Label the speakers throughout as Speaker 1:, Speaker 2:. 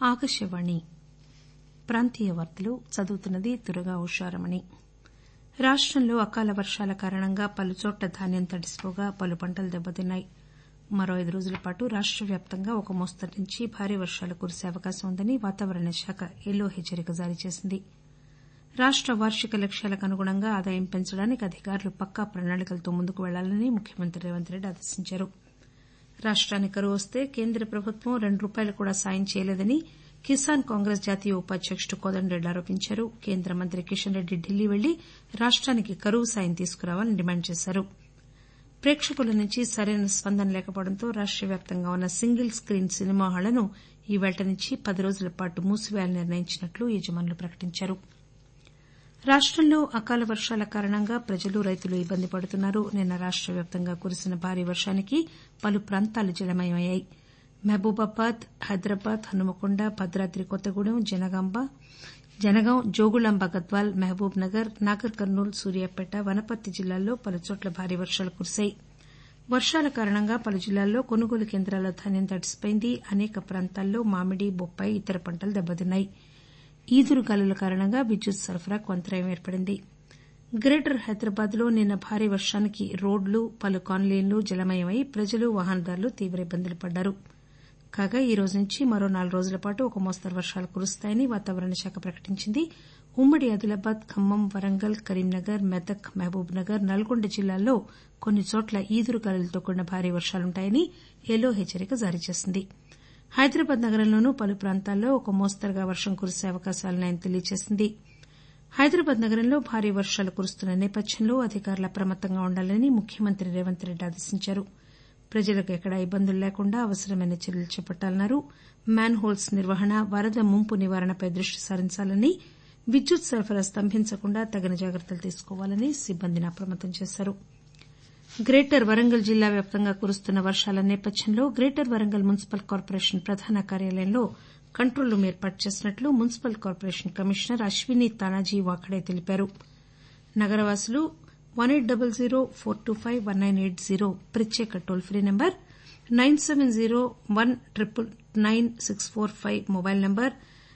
Speaker 1: ఆకాశవాణి ప్రాంతీయ వార్తలు చదువుతున్నది దుర్గా ఉషారమణి. రాష్టంలో అకాల వర్షాల కారణంగా పలుచోట్ల ధాన్యం తడిసిపోగా పలు పంటలు దెబ్బతిన్నాయి. మరో 5 రోజుల పాటు రాష్ట వ్యాప్తంగా ఒక మోస్తరు నుంచి భారీ వర్షాలు కురిసే అవకాశం ఉందని వాతావరణ శాఖ ఎల్లో హెచ్చరిక జారీ చేసింది. రాష్ట వార్షిక లక్ష్యాలకు అనుగుణంగా ఆదాయం పెంచడానికి అధికారులు పక్కా ప్రణాళికలతో ముందుకు వెళ్లాలని ముఖ్యమంత్రి రేవంత్ రెడ్డి ఆదేశించారు. రాష్టానికి కరువు వస్తే కేంద్ర ప్రభుత్వం ₹2 కూడా సాయం చేయలేదని కిసాన్ కాంగ్రెస్ జాతీయ ఉపాధ్యకుడు కోదండరెడ్డి ఆరోపించారు. కేంద్ర మంత్రి కిషన్ రెడ్డి ఢిల్లీ వెళ్లి రాష్టానికి కరువు సాయం తీసుకురావాలని డిమాండ్ చేశారు. ప్రేక్షకుల నుంచి సరైన స్పందన లేకపోవడంతో రాష్ట వ్యాప్తంగా ఉన్న సింగిల్ స్కీన్ సినిమా హాళ్లను ఈవేళ్టి నుంచి 10 రోజుల పాటు మూసివేయాలని నిర్ణయించినట్లు యజమానులు ప్రకటించారు. రాష్టంలో అకాల వర్షాల కారణంగా ప్రజలు రైతులు ఇబ్బంది పడుతున్నారు. నిన్న రాష్ట వ్యాప్తంగా కురిసిన భారీ వర్షానికి పలు ప్రాంతాలు జలమయమయ్యాయి. మహబూబాబాద్, హైదరాబాద్, హన్మకొండ, భద్రాద్రి కొత్తగూడెం, జనగాం, జోగులాంబ గద్వాల్, మహబూబ్ నగర్, నాగర్ కర్నూల్, సూర్యాపేట, వనపర్తి జిల్లాల్లో పలుచోట్ల భారీ వర్షాలు కురిశాయి. వర్షాల కారణంగా పలు జిల్లాల్లో కొనుగోలు కేంద్రాల్లో ధాన్యం తడిసిపోయింది. అనేక ప్రాంతాల్లో మామిడి, బొప్పాయి, ఇతర పంటలు దెబ్బతిన్నాయి. ఈదురుగాలుల కారణంగా విద్యుత్ సరఫరాకు అంతరాయం ఏర్పడింది. గ్రేటర్ హైదరాబాద్ లో నిన్న భారీ వర్షానికి రోడ్లు, పలు కాలనీలు జలమయమై ప్రజలు, వాహనదారులు తీవ్ర ఇబ్బందులు పడ్డారు. కాగా ఈ రోజు నుంచి మరో 4 రోజుల పాటు ఒక మోస్తరు వర్షాలు కురుస్తాయని వాతావరణ శాఖ ప్రకటించింది. ఉమ్మడి ఆదిలాబాద్, ఖమ్మం, వరంగల్, కరీంనగర్, మెదక్, మహబూబ్ నగర్, నల్గొండ జిల్లాల్లో కొన్ని చోట్ల ఈదురుగాలులతో కూడిన భారీ వర్షాలుంటాయని ఎల్లో హెచ్చరిక జారీ చేసింది. హైదరాబాద్ నగరంలోనూ పలు ప్రాంతాల్లో ఒక మోస్తరుగా వర్షం కురిసే అవకాశాలున్నాయని తెలియజేసింది. హైదరాబాద్ నగరంలో భారీ వర్షాలు కురుస్తున్న నేపథ్యంలో అధికారులు అప్రమత్తంగా ఉండాలని ముఖ్యమంత్రి రేవంత్ రెడ్డి ఆదేశించారు. ప్రజలకు ఎక్కడా ఇబ్బందులు లేకుండా అవసరమైన చర్యలు చేపట్టాలన్నారు. మ్యాన్ హోల్స్ నిర్వహణ, వరద ముంపు నివారణపై దృష్టి సారించాలని, విద్యుత్ సరఫరా స్తంభించకుండా తగిన జాగ్రత్తలు తీసుకోవాలని సిబ్బందిని అప్రమత్తం చేశారు. గ్రేటర్ వరంగల్ జిల్లా వ్యాప్తంగా కురుస్తున్న వర్షాల నేపథ్యంలో గ్రేటర్ వరంగల్ మున్సిపల్ కార్పొరేషన్ ప్రధాన కార్యాలయంలో కంట్రోల్ రూం ఏర్పాటు చేసినట్లు municipal corporation commissioner Ashwini Tanaji Wakhade తెలిపారు. నగరవాసులు 1800-425-1980 ప్రత్యేక toll free number, 9701999645 mobile number,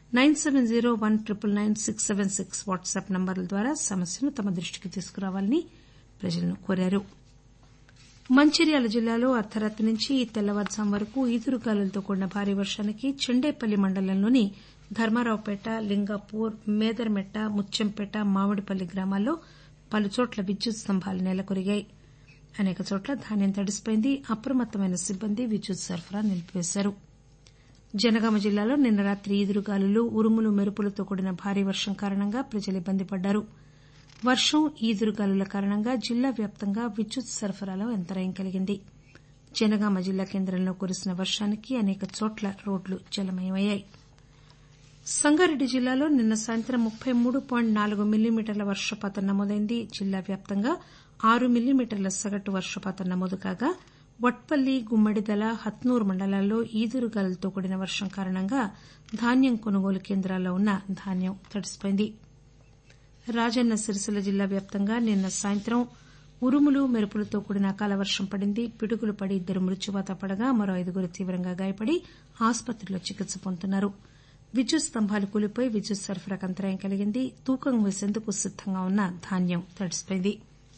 Speaker 1: 9701999676 WhatsApp నంబర్ల ద్వారా సమస్యను తమ దృష్టికి తీసుకురావాలని ప్రజలను కోరారు. మంచిర్యాల జిల్లాలో అర్దరాత్రి నుంచి ఈ తెల్లవారుజాము వరకు ఈదురుగాలులతో కూడిన భారీ వర్షానికి చెండేపల్లి మండలంలోని ధర్మారావుపేట, లింగాపూర్, మేదర్మెట్ట, ముత్యంపేట, మామిడిపల్లి గ్రామాల్లో పలుచోట్ల విద్యుత్ స్తంభాలు నేలకొరిగాయి. అనేక చోట్ల ధాన్యం తడిసిపోయింది. అప్రమత్తమైన సిబ్బంది విద్యుత్ సరఫరా నిలిపివేశారు. జనగామ జిల్లాలో నిన్న రాత్రి ఈదురుగాలులు, ఉరుములు, మెరుపులతో కూడిన భారీ వర్షం కారణంగా ప్రజలు ఇబ్బంది పడ్డారు. వర్షం, ఈదురుగాలుల కారణంగా జిల్లా వ్యాప్తంగా విద్యుత్ సరఫరాలో అంతరాయం కలిగింది. జనగామ జిల్లా కేంద్రంలో కురిసిన వర్షానికి అనేక చోట్ల రోడ్లు జలమయమయ్యాయి. సంగారెడ్డి జిల్లాలో నిన్న సాయంత్రం 33.4 మిల్లీమీటర్ల వర్షపాతం నమోదైంది. జిల్లా వ్యాప్తంగా 6 మిల్లీమీటర్ల సగటు వర్షపాతం నమోదు కాగా వట్పల్లి, గుమ్మడిదల, హత్నూర్ మండలాల్లో ఈదురుగాలులతో కూడిన వర్షం కారణంగా ధాన్యం కొనుగోలు కేంద్రాల్లో ఉన్న ధాన్యం తడిసిపోయింది. రాజన్న సిరిసిల్ల జిల్లా వ్యాప్తంగా నిన్న సాయంత్రం ఉరుములు, మెరుపులతో కూడిన అకాల వర్షం పడింది. పిడుగులు పడి 2 మృత్యువాత పడగా మరో 5 తీవ్రంగా గాయపడి ఆసుపత్రిలో చికిత్స పొందుతున్నారు. విద్యుత్ స్తంభాలు కూలిపోయి విద్యుత్ సరఫరాకు అంతరాయం కలిగింది. తూకం వేసేందుకు సిద్దంగా ఉన్న ధాన్యం తడిసిపోయింది.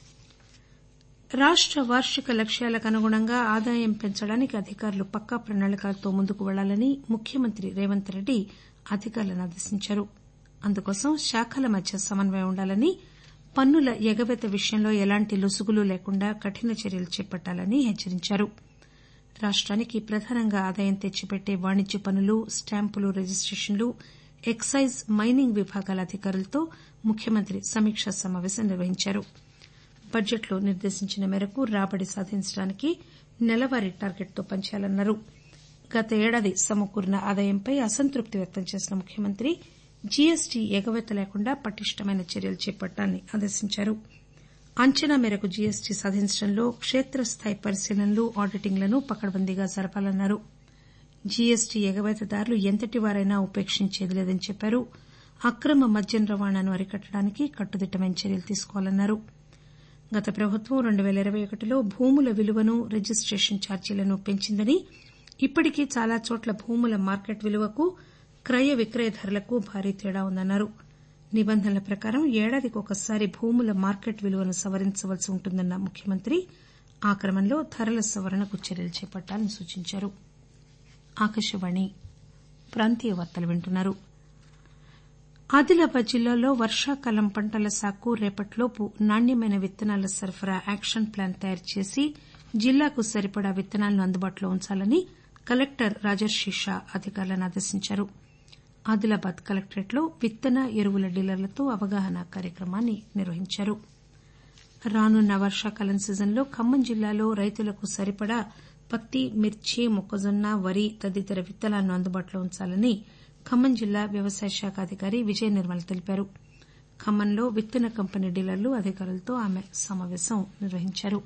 Speaker 1: రాష్ట వార్షిక లక్ష్యాలకు అనుగుణంగా ఆదాయం పెంచడానికి అధికారులు పక్కా ప్రణాళికలతో ముందుకు వెళ్లాలని ముఖ్యమంత్రి రేవంత్ రెడ్డి అధికారులను ఆదేశించారు. అందుకోసం శాఖల మధ్య సమన్వయం ఉండాలని, పన్నుల ఎగవేత విషయంలో ఎలాంటి లొసుగులు లేకుండా కఠిన చర్యలు చేపట్టాలని హెచ్చరించారు. రాష్టానికి ప్రధానంగా ఆదాయం తెచ్చిపెట్టే వాణిజ్య పన్నులు, స్టాంపులు, రిజిస్టేషన్లు, ఎక్సైజ్, మైనింగ్ విభాగాల అధికారులతో ముఖ్యమంత్రి సమీకా సమావేశం నిర్వహించారు. బడ్జెట్లో నిర్దేశించిన మేరకు రాబడి సాధించడానికి నెలవారీ టార్గెట్తో పనిచేయాలన్నారు. గత ఏడాది సమకూరిన ఆదాయంపై అసంతృప్తి వ్యక్తం చేసిన ముఖ్యమంత్రి జీఎస్టీ ఎగవేత లేకుండా పటిష్టమైన చర్యలు చేపట్టాలని ఆదేశించారు. అంచనా మేరకు జీఎస్టీ సాధించడంలో క్షేత్రస్థాయి పరిశీలనలు, ఆడిటింగ్లను పకడ్బందీగా జరపాలన్నారు. జీఎస్టీ ఎగవేతదారులు ఎంతటివారైనా ఉపేక్షించేది లేదని చెప్పారు. అక్రమ మద్యం రవాణాను అరికట్టడానికి కట్టుదిట్టమైన చర్యలు తీసుకోవాలన్నారు. గత ప్రభుత్వం 2021లో భూముల విలువను, రిజిస్టేషన్ ఛార్జీలను పెంచిందని, ఇప్పటికీ చాలా చోట్ల భూముల మార్కెట్ విలువకు క్రయ విక్రయ ధరలకు భారీ తేడా ఉందన్నారు. నిబంధనల ప్రకారం ఏడాదికి ఒకసారి భూముల మార్కెట్ విలువను సవరించవలసి ఉంటుందన్న ముఖ్యమంత్రి ఆ క్రమంలో ధరల సవరణకు చర్యలు చేపట్టాలని సూచించారు. ఆదిలాబాద్ జిల్లాలో వర్షాకాలం పంటల సాగుకు రేపటిలోపు నాణ్యమైన విత్తనాల సరఫరా యాక్షన్ ప్లాన్ తయారు చేసి జిల్లాకు సరిపడా విత్తనాలను అందుబాటులో ఉంచాలని కలెక్టర్ రాజర్షి షా అధికారులను ఆదేశించారు. ఆదిలాబాద్ కలెక్టరేట్లో విత్తన ఎరువుల డీలర్లతో అవగాహన కార్యక్రమాన్ని నిర్వహించారు. రానున్న వర్షాకాలం సీజన్లో ఖమ్మం జిల్లాలో రైతులకు సరిపడా పత్తి, మిర్చి, మొక్కజొన్న, వరి తదితర విత్తనాలను అందుబాటులో ఉంచాలని ఖమ్మం జిల్లా వ్యవసాయ శాఖ అధికారి విజయ నిర్మల తెలిపారు. ఖమ్మంలో విత్తన కంపెనీ డీలర్లు అధికారులతో ఆమె సమావేశం నిర్వహించారు.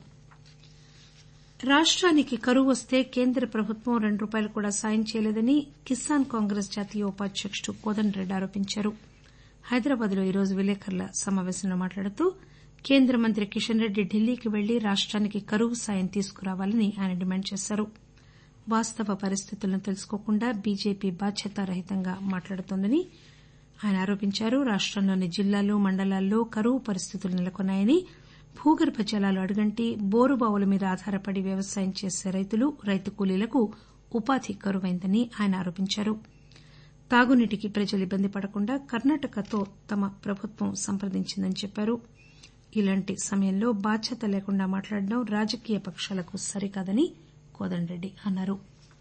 Speaker 1: రాష్టానికి కరువు వస్తే కేంద్ర ప్రభుత్వం ₹2 కూడా సాయం చేయలేదని కిసాన్ కాంగ్రెస్ జాతీయ ఉపాధ్యకుడు కోదండరెడ్డి ఆరోపించారు. హైదరాబాద్ లో ఈరోజు విలేకరుల సమావేశంలో మాట్లాడుతూ కేంద్ర మంత్రి కిషన్ రెడ్డి ఢిల్లీకి వెళ్లి రాష్టానికి కరువు సాయం తీసుకురావాలని ఆయన డిమాండ్ చేశారు. వాస్తవ పరిస్థితులను తెలుసుకోకుండా బీజేపీ బాధ్యతారహితంగా మాట్లాడుతోందని ఆయన ఆరోపించారు. రాష్టంలోని జిల్లాలు, మండలాల్లో కరువు పరిస్థితులు నెలకొన్నాయని, భూగర్భ జలాలు అడుగంటి బోరుబావుల మీద ఆధారపడి వ్యవసాయం చేసే రైతులు, రైతు కూలీలకు ఉపాధి కరువైందని ఆయన ఆరోపించారు. తాగునీటికి ప్రజలు ఇబ్బంది పడకుండా కర్ణాటకతో తమ ప్రభుత్వం సంప్రదించిందని చెప్పారు. ఇలాంటి సమయంలో బాధ్యత లేకుండా మాట్లాడడం రాజకీయ పక్షాలకు సరికాదని కోదండరెడ్డి అన్నారు.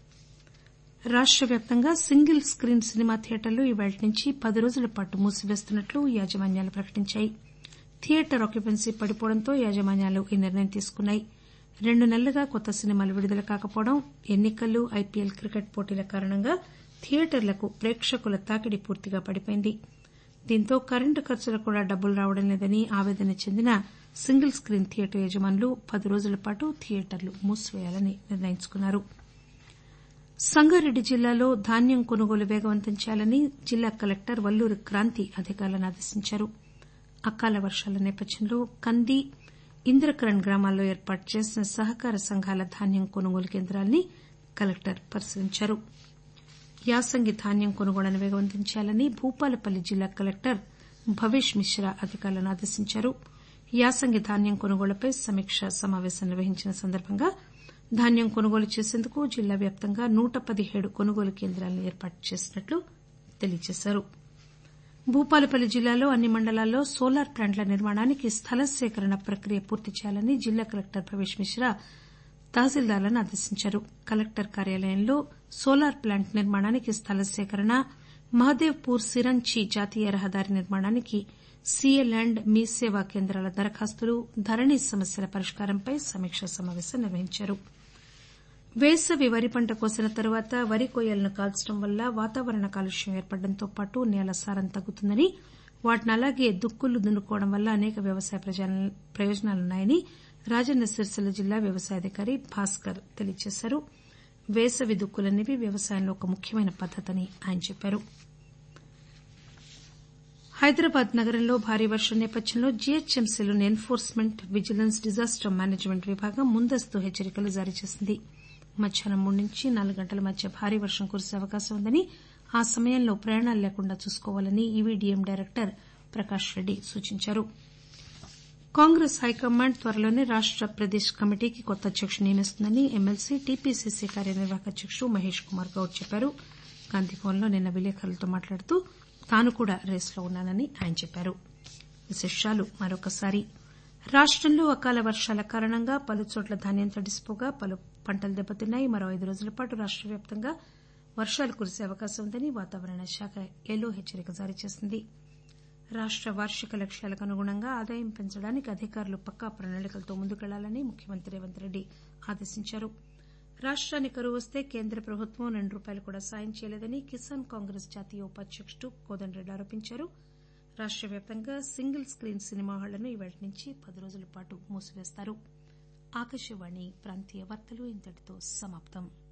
Speaker 1: రాష్ట వ్యాప్తంగా సింగిల్ స్కీన్ సినిమా థియేటర్లు ఇవాళ్టి నుంచి 10 రోజుల పాటు మూసివేస్తున్నట్లు యాజమాన్యాలు ప్రకటించాయి. థియేటర్ ఆక్యుపెన్సీ పడిపోవడంతో యాజమాన్యాలు ఈ నిర్ణయం తీసుకున్నాయి. 2 నెలలుగా కొత్త సినిమాలు విడుదల కాకపోవడం, ఎన్నికలు, ఐపీఎల్ క్రికెట్ పోటీల కారణంగా థియేటర్లకు ప్రేక్షకుల తాకిడి పూర్తిగా పడిపోయింది. దీంతో కరెంటు ఖర్చులకు కూడా డబ్బులు రావడం లేదని ఆవేదన చెందిన సింగిల్ స్కీన్ థియేటర్ యజమానులు 10 రోజుల పాటు థియేటర్లు మూసివేయాలని నిర్ణయించుకున్నారు. సంగారెడ్డి జిల్లాలో ధాన్యం కొనుగోలు వేగవంతం చేయాలని జిల్లా కలెక్టర్ వల్లూరి క్రాంతి అధికారులను ఆదేశించారు. అకాల వర్షాల నేపథ్యంలో కంది, ఇంద్రకరణ్ గ్రామాల్లో ఏర్పాటు చేసిన సహకార సంఘాల ధాన్యం కొనుగోలు కేంద్రాలను కలెక్టర్ పరిశీలించారు. యాసంగి ధాన్యం కొనుగోళ్లను వేగవంతం చేయాలని భూపాలపల్లి జిల్లా కలెక్టర్ భవేష్ మిశ్రా అధికారులను ఆదేశించారు. యాసంగి ధాన్యం కొనుగోళ్లపై సమీకా సమావేశం నిర్వహించిన సందర్భంగా ధాన్యం కొనుగోలు చేసేందుకు జిల్లా వ్యాప్తంగా 117 కొనుగోలు కేంద్రాలను ఏర్పాటు చేసినట్లు తెలియజేశారు. భూపాలపల్లి జిల్లాలో అన్ని మండలాల్లో సోలార్ ప్లాంట్ల నిర్మాణానికి స్థల సేకరణ ప్రక్రియ పూర్తి చేయాలని జిల్లా కలెక్టర్ భవేష్ మిశ్రా తహసీల్దార్లను ఆదేశించారు. కలెక్టర్ కార్యాలయంలో సోలార్ ప్లాంట్ నిర్మాణానికి స్థల సేకరణ, మహదేవ్పూర్ సిరంచి జాతీయ రహదారి నిర్మాణానికి సీఏ ల్యాండ్, మీ సేవా కేంద్రాల దరఖాస్తులు, ధరణి సమస్యల పరిష్కారంపై సమీకా సమావేశం నిర్వహించారు. వేసవి వరి పంట కోసిన తర్వాత వరి కొయ్యలను కాల్చడం వల్ల వాతావరణ కాలుష్యం ఏర్పడడంతో పాటు నేల సారం తగ్గుతుందని, వాటిని అలాగే దుక్కులు దున్నుకోవడం వల్ల అనేక వ్యవసాయ ప్రయోజనాలున్నాయని రాజన్న సిరిసిల్ల జిల్లా వ్యవసాయాధికారి భాస్కర్ తెలియజేశారు. వేసవి దుక్కులనేవి వ్యవసాయంలో ఒక ముఖ్యమైన పద్దతని ఆయన చెప్పారు. హైదరాబాద్ నగరంలో భారీ వర్షం నేపథ్యంలో జీహెచ్ఎంసీలోని ఎన్ఫోర్స్మెంట్, విజిలెన్స్, డిజాస్టర్ మేనేజ్మెంట్ విభాగం ముందస్తు హెచ్చరికలు జారీ చేసింది. మధ్యాహ్నం 3 నుంచి 4 గంటల మధ్య భారీ వర్షం కురిసే అవకాశం ఉందని, ఆ సమయంలో ప్రయాణాలు లేకుండా చూసుకోవాలని ఈవీడీఎం డైరెక్టర్ ప్రకాష్ రెడ్డి సూచించారు. కాంగ్రెస్ హైకమాండ్ త్వరలోనే రాష్ట ప్రదేశ్ కమిటీకి కొత్త అధ్యకుడిని నియమిస్తుందని ఎమ్మెల్సీ, టీపీసీసీ కార్యనిర్వాహక అధ్యకుడు మహేష్ కుమార్ గౌడ్ చెప్పారు. గాంధీభవన్లో నిన్న విలేకరులతో మాట్లాడుతూ తాను కూడా రేసులో ఉన్నానని ఆయన చెప్పారు. రాష్టంలో అకాల వర్షాల కారణంగా పలుచోట్ల ధాన్యం తడిసిపోగా పలు పంటలు దెబ్బతిన్నాయి. మరో 5 రోజుల పాటు రాష్ట వ్యాప్తంగా వర్షాలు కురిసే అవకాశం ఉందని వాతావరణ శాఖ యెల్లో హెచ్చరిక జారీ చేసింది. రాష్ట వార్షిక లక్ష్యాలకు అనుగుణంగా ఆదాయం పెంచడానికి అధికారులు పక్కా ప్రణాళికలతో ముందుకెళ్లాలని ముఖ్యమంత్రి రేవంత్ రెడ్డి ఆదేశించారు. రాష్టానికి కరువు వస్తే కేంద్ర ప్రభుత్వం ₹2 కూడా సాయం చేయలేదని కిసాన్ కాంగ్రెస్ జాతీయ ఉపాధ్యకుడు కోదండరెడ్డి ఆరోపించారు. రాష్ట వ్యాప్తంగా సింగిల్ స్కీన్ సినిమా హాళ్లను ఇవాళ్టి నుంచి 10 రోజుల పాటు మూసివేస్తారు. ఆకాశవాణి ప్రాంతీయ వార్తలు ఇంతటితో సమాప్తం.